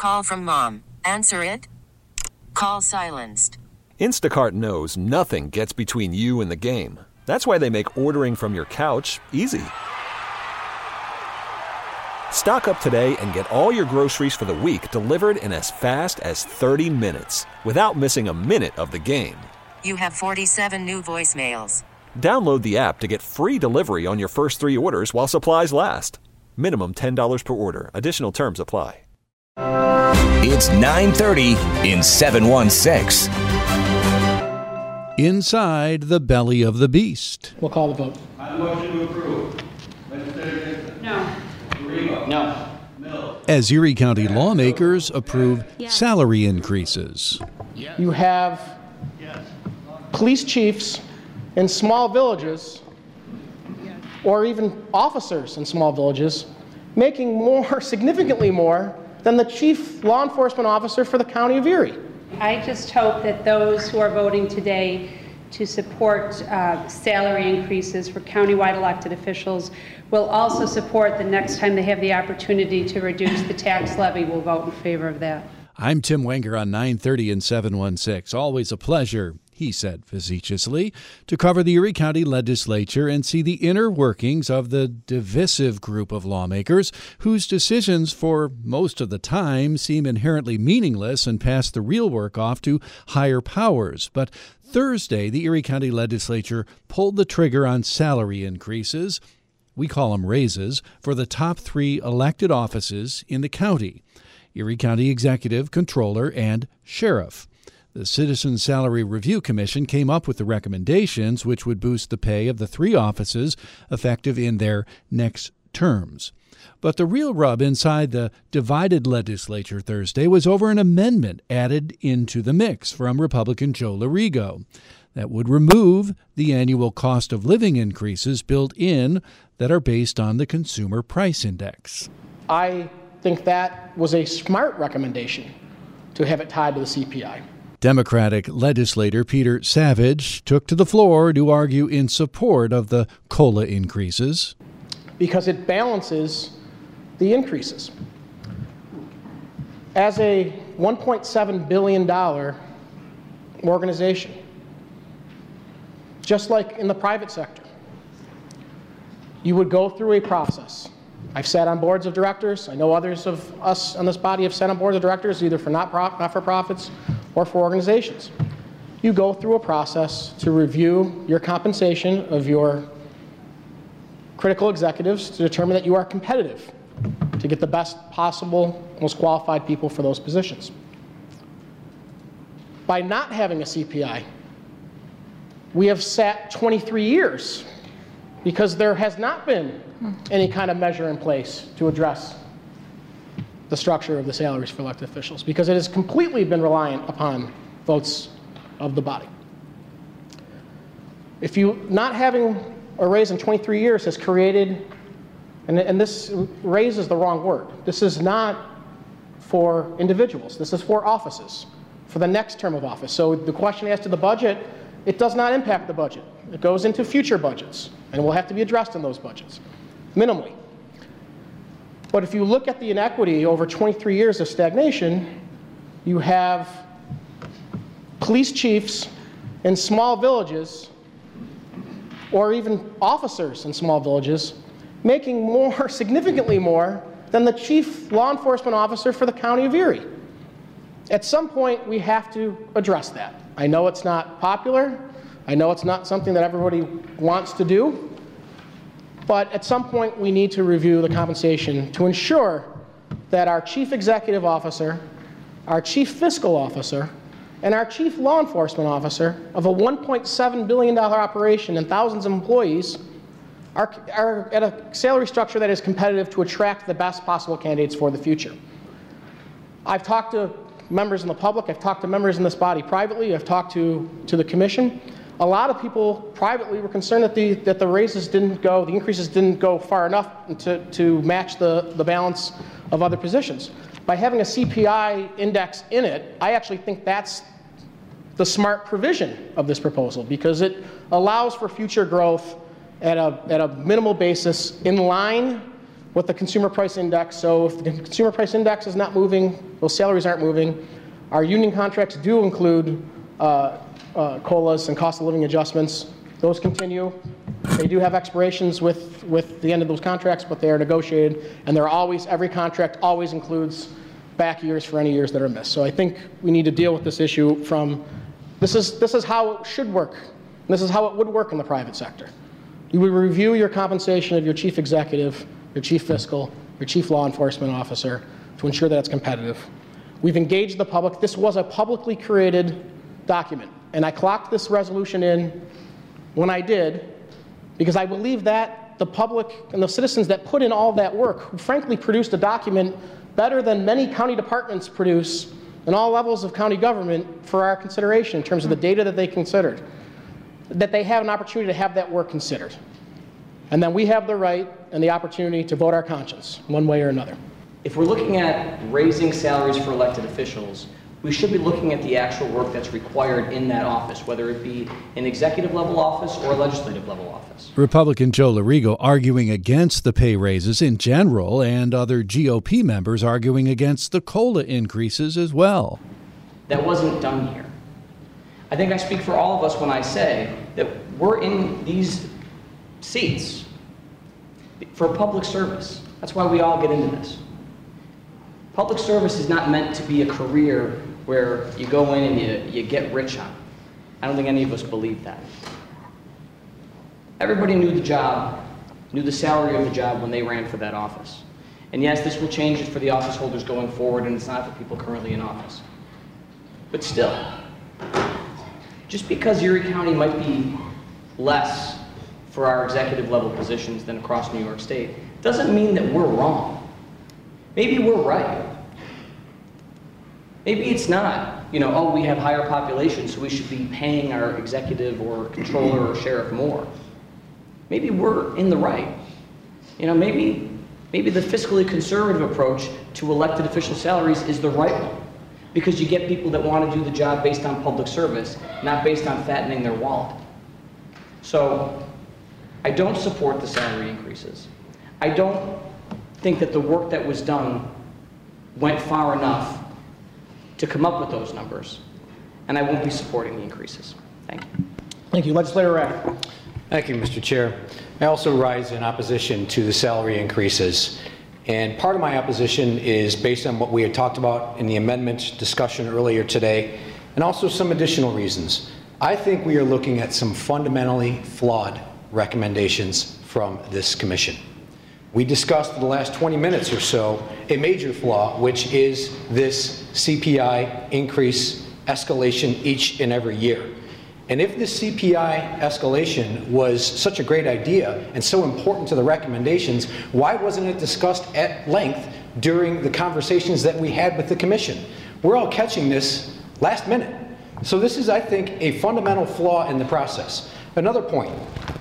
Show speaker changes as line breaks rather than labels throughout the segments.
Call from mom. Answer it. Call silenced.
Instacart knows nothing gets between you and the game. That's why they make ordering from your couch easy. Stock up today and get all your groceries for the week delivered in as fast as 30 minutes without missing a minute of the game.
You have 47 new voicemails.
Download the app to get free delivery on your first 3 orders while supplies last. Minimum $10 per order. Additional terms apply.
It's 9:30 in 716.
Inside the belly of the beast.
We'll call the vote.
On the motion to approve. Legislator Nixon.
No.
Arrigo.
No.
Mills.
As Erie County lawmakers approve salary increases.
You have police chiefs in small villages, or even officers in small villages, making more, significantly more, than the chief law enforcement officer for the county of Erie.
I just hope that those who are voting today to support salary increases for countywide elected officials will also support the next time they have the opportunity to reduce the tax levy, will vote in favor of that.
I'm Tim Wenger on 9:30 and 716. Always a pleasure, he said facetiously, to cover the Erie County Legislature and see the inner workings of the divisive group of lawmakers whose decisions for most of the time seem inherently meaningless and pass the real work off to higher powers. But Thursday, the Erie County Legislature pulled the trigger on salary increases, we call them raises, for the top 3 elected offices in the county: Erie County Executive, Controller, and Sheriff. The Citizen Salary Review Commission came up with the recommendations which would boost the pay of the 3 offices effective in their next terms. But the real rub inside the divided legislature Thursday was over an amendment added into the mix from Republican Joe Lorigo that would remove the annual cost of living increases built in that are based on the Consumer Price Index.
I think that was a smart recommendation to have it tied to the CPI.
Democratic legislator Peter Savage took to the floor to argue in support of the COLA increases.
Because it balances the increases. As a $1.7 billion organization, just like in the private sector, you would go through a process. I've sat on boards of directors. I know others of us on this body have sat on boards of directors, either for not-for-profits or for organizations. You go through a process to review your compensation of your critical executives to determine that you are competitive, to get the best possible, most qualified people for those positions. By not having a CPI, we have sat 23 years because there has not been any kind of measure in place to address the structure of the salaries for elected officials, because it has completely been reliant upon votes of the body. If you not having a raise in 23 years has created, and this raise is the wrong word, this is not for individuals, this is for offices, for the next term of office. So the question as to the budget, it does not impact the budget. It goes into future budgets, and will have to be addressed in those budgets, minimally. But if you look at the inequity over 23 years of stagnation, you have police chiefs in small villages, or even officers in small villages, making more, significantly more, than the chief law enforcement officer for the county of Erie. At some point, we have to address that. I know it's not popular. I know it's not something that everybody wants to do. But at some point, we need to review the compensation to ensure that our chief executive officer, our chief fiscal officer, and our chief law enforcement officer of a $1.7 billion operation and thousands of employees are at a salary structure that is competitive to attract the best possible candidates for the future. I've talked to members in the public, I've talked to members in this body privately, I've talked to the commission. A lot of people privately were concerned that the raises didn't go, the increases didn't go far enough to match the balance of other positions. By having a CPI index in it, I actually think that's the smart provision of this proposal, because it allows for future growth at a minimal basis in line with the consumer price index. So if the consumer price index is not moving, those salaries aren't moving. Our union contracts do include COLAs and cost of living adjustments. Those continue. They do have expirations with the end of those contracts, but they are negotiated, and they're always, every contract always includes back years for any years that are missed. So I think we need to deal with this issue from, this is how it should work, and this is how it would work in the private sector. You would review your compensation of your chief executive, your chief fiscal, your chief law enforcement officer to ensure that it's competitive. We've engaged the public. This was a publicly created document, and I clocked this resolution in when I did because I believe that the public and the citizens that put in all that work, who frankly produced a document better than many county departments produce in all levels of county government for our consideration in terms of the data that they considered, that they have an opportunity to have that work considered. And then we have the right and the opportunity to vote our conscience one way or another.
If we're looking at raising salaries for elected officials, we should be looking at the actual work that's required in that office, whether it be an executive level office or a legislative level office.
Republican Joe Larigo arguing against the pay raises in general, and other GOP members arguing against the COLA increases as well.
That wasn't done here. I think I speak for all of us when I say that we're in these seats for public service. That's why we all get into this. Public service is not meant to be a career where you go in and you get rich on. I don't think any of us believe that. Everybody knew the job, knew the salary of the job when they ran for that office. And yes, this will change it for the office holders going forward, and it's not for people currently in office. But still, just because Erie County might be less for our executive level positions than across New York State doesn't mean that we're wrong. Maybe we're right. Maybe it's not, oh, we have higher population, so we should be paying our executive or controller or sheriff more. Maybe we're in the right. Maybe the fiscally conservative approach to elected official salaries is the right one, because you get people that want to do the job based on public service, not based on fattening their wallet. So I don't support the salary increases. I don't think that the work that was done went far enough to come up with those numbers, and I won't be supporting the increases. Thank you.
Thank you. Legislator Radke.
Thank you, Mr. Chair. I also rise in opposition to the salary increases, and part of my opposition is based on what we had talked about in the amendment discussion earlier today, and also some additional reasons. I think we are looking at some fundamentally flawed recommendations from this commission. We discussed in the last 20 minutes or so a major flaw, which is this CPI increase escalation each and every year. And if this CPI escalation was such a great idea and so important to the recommendations, why wasn't it discussed at length during the conversations that we had with the commission? We're all catching this last minute. So this is, I think, a fundamental flaw in the process. Another point.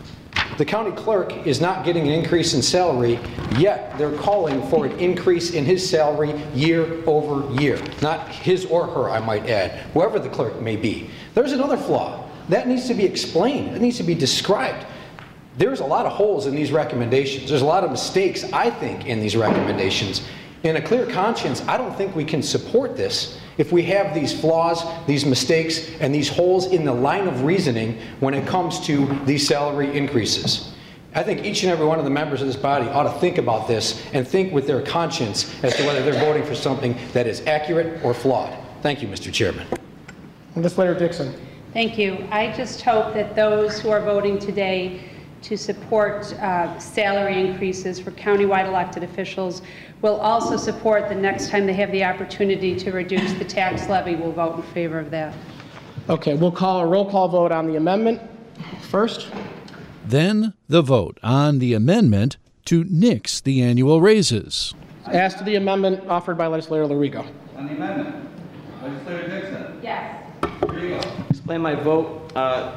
The county clerk is not getting an increase in salary, yet they're calling for an increase in his salary year over year. Not his or her, I might add, whoever the clerk may be. There's another flaw. That needs to be explained. It needs to be described. There's a lot of holes in these recommendations. There's a lot of mistakes, I think, in these recommendations. In a clear conscience, I don't think we can support this if we have these flaws, these mistakes, and these holes in the line of reasoning when it comes to these salary increases. I think each and every one of the members of this body ought to think about this and think with their conscience as to whether they're voting for something that is accurate or flawed. Thank you, Mr. Chairman.
Legislator Dixon.
Thank you. I just hope that those who are voting today to support salary increases for countywide elected officials will also support the next time they have the opportunity to reduce the tax levy, will vote in favor of that.
Okay, we'll call a roll call vote on the amendment first.
Then the vote on the amendment to nix the annual raises.
As to the amendment offered by Legislator Larigo.
On the amendment, Legislator Dixon.
Yes.
Larigo.
Explain my vote.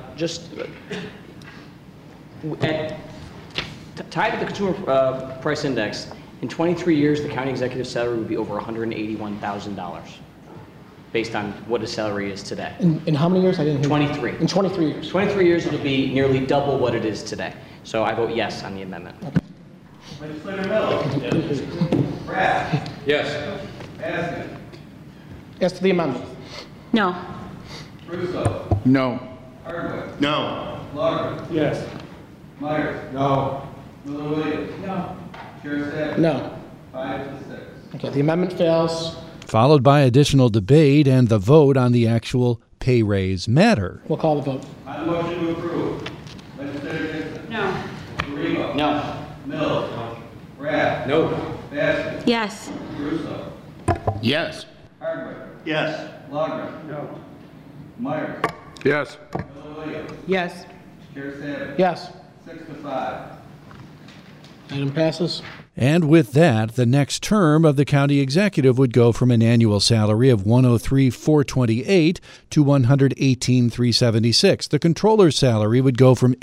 Tied to the consumer price index, in 23 years, the county executive salary would be over $181,000, based on what his salary is today.
In how many years? I didn't hear.
23.
In 23 years.
23 years, it'll be nearly double what it is today. So I vote yes on the amendment.
Okay.
Legislator Mills. Rath.
Yes.
Askin.
Yes to the amendment.
No.
Russo.
No.
Hardwick.
No.
Laughlin.
Yes.
Myers.
No.
Miller-Williams.
No.
Chair Savage.
No.
5 to 6.
Okay, the amendment fails.
Followed by additional debate and the vote on the actual pay raise matter.
We'll call the vote.
On the motion to approve, Legislator Dixon.
No.
Garrigo.
No.
Mills. Rath.
No.
Askin.
Yes.
Russo.
Yes.
Hardwick.
Yes.
Laughlin.
No.
Myers.
Yes.
Miller-Williams.
Yes.
Chair Savage.
Yes.
6 to 5.
Item passes.
And with that, the next term of the county executive would go from an annual salary of $103,428 to $118,376. The controller's salary would go from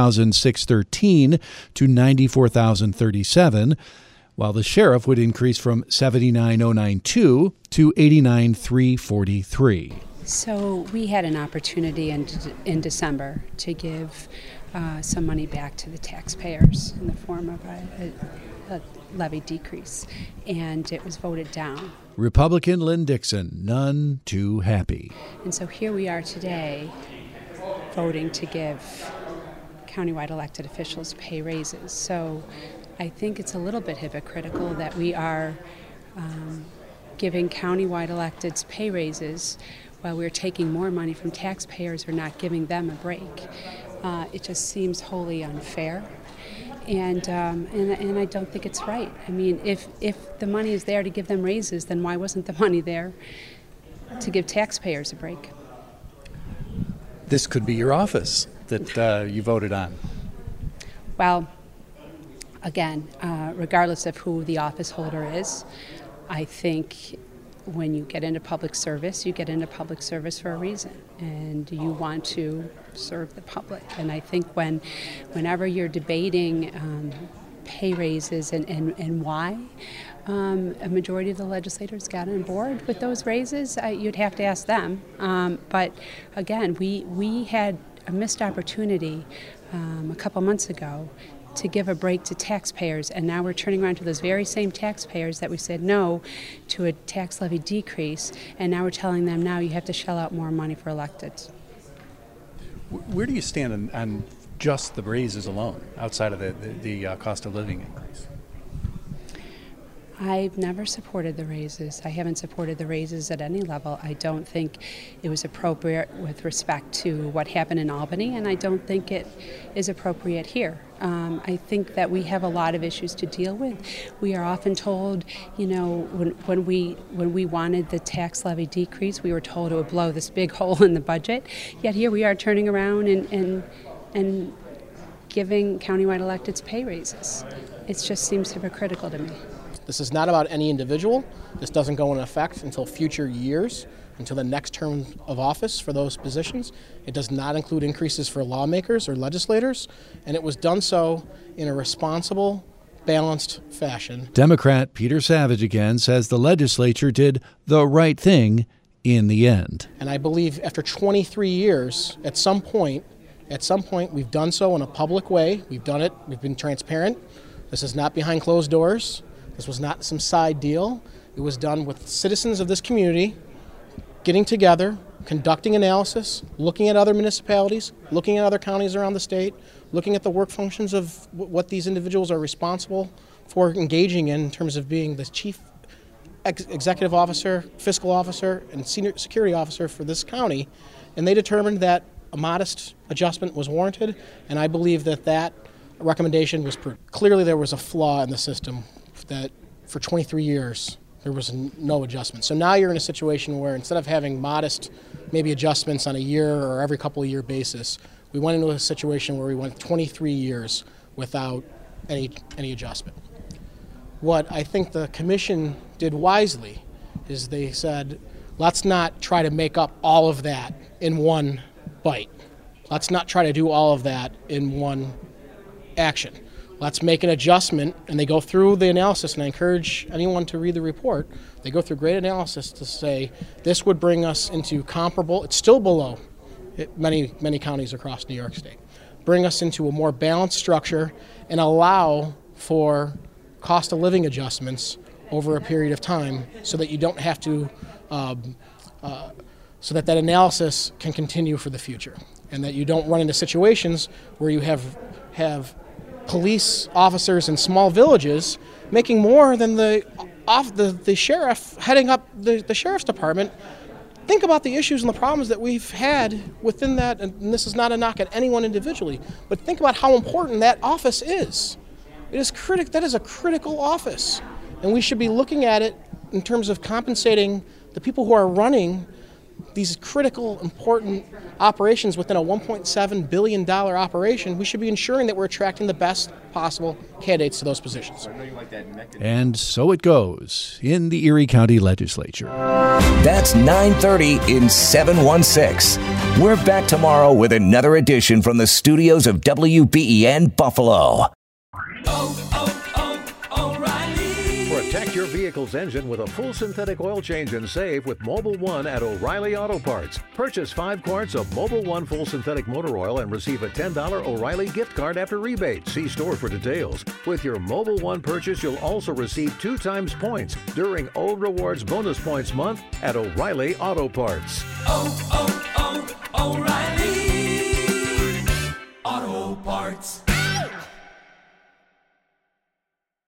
$80,613 to $94,037, while the sheriff would increase from $79,092 to $89,343.
So we had an opportunity in December to give some money back to the taxpayers in the form of a levy decrease, and it was voted down.
Republican Lynn Dixon, none too happy.
And so here we are today voting to give countywide elected officials pay raises. So I think it's a little bit hypocritical that we are giving countywide electeds pay raises while we're taking more money from taxpayers or not giving them a break. It just seems wholly unfair. And I don't think it's right. I mean, if the money is there to give them raises, then why wasn't the money there to give taxpayers a break?
This could be your office that you voted on.
Well, again, regardless of who the office holder is, I think when you get into public service, you get into public service for a reason, and you want to serve the public. And I think whenever you're debating pay raises and why a majority of the legislators got on board with those raises, you'd have to ask them. But again, we had a missed opportunity a couple months ago to give a break to taxpayers, and now we're turning around to those very same taxpayers that we said no to a tax levy decrease, and now we're telling them now you have to shell out more money for electeds.
Where do you stand on just the raises alone, outside of the cost of living increase?
I've never supported the raises. I haven't supported the raises at any level. I don't think it was appropriate with respect to what happened in Albany, and I don't think it is appropriate here. I think that we have a lot of issues to deal with. We are often told, you know, when we wanted the tax levy decrease, we were told it would blow this big hole in the budget. Yet here we are turning around and giving countywide electeds pay raises. It just seems hypocritical to me.
This is not about any individual. This doesn't go into effect until future years, until the next term of office for those positions. It does not include increases for lawmakers or legislators, and it was done so in a responsible, balanced fashion.
Democrat Peter Savage again says the legislature did the right thing in the end.
And I believe after 23 years, at some point, we've done so in a public way. We've done it. We've been transparent. This is not behind closed doors. This was not some side deal. It was done with citizens of this community getting together, conducting analysis, looking at other municipalities, looking at other counties around the state, looking at the work functions of what these individuals are responsible for engaging in terms of being the chief executive officer, fiscal officer, and senior security officer for this county. And they determined that a modest adjustment was warranted, and I believe that recommendation was clearly there was a flaw in the system that for 23 years there was no adjustment. So now you're in a situation where instead of having modest maybe adjustments on a year or every couple of year basis, we went into a situation where we went 23 years without any adjustment. What I think the commission did wisely is they said, let's not try to make up all of that in one bite. Let's not try to do all of that in one action. Let's make an adjustment, and they go through the analysis, and I encourage anyone to read the report. They go through great analysis to say this would bring us into comparable, it's still below many counties across New York State, bring us into a more balanced structure and allow for cost of living adjustments over a period of time so that you don't have to, so that analysis can continue for the future, and that you don't run into situations where you have police officers in small villages making more than the sheriff heading up the sheriff's department. Think about the issues and the problems that we've had within that, and this is not a knock at anyone individually, but think about how important that office is. That is a critical office, and we should be looking at it in terms of compensating the people who are running these critical, important operations within a $1.7 billion operation. We should be ensuring that we're attracting the best possible candidates to those positions.
And so it goes in the Erie County Legislature.
That's 9:30 in 716. We're back tomorrow with another edition from the studios of WBEN Buffalo.
Protect your vehicle's engine with a full synthetic oil change and save with Mobil 1 at O'Reilly Auto Parts. Purchase 5 quarts of Mobil 1 full synthetic motor oil and receive a $10 O'Reilly gift card after rebate. See store for details. With your Mobil 1 purchase, you'll also receive 2 times points during O Rewards Bonus Points Month at O'Reilly Auto Parts.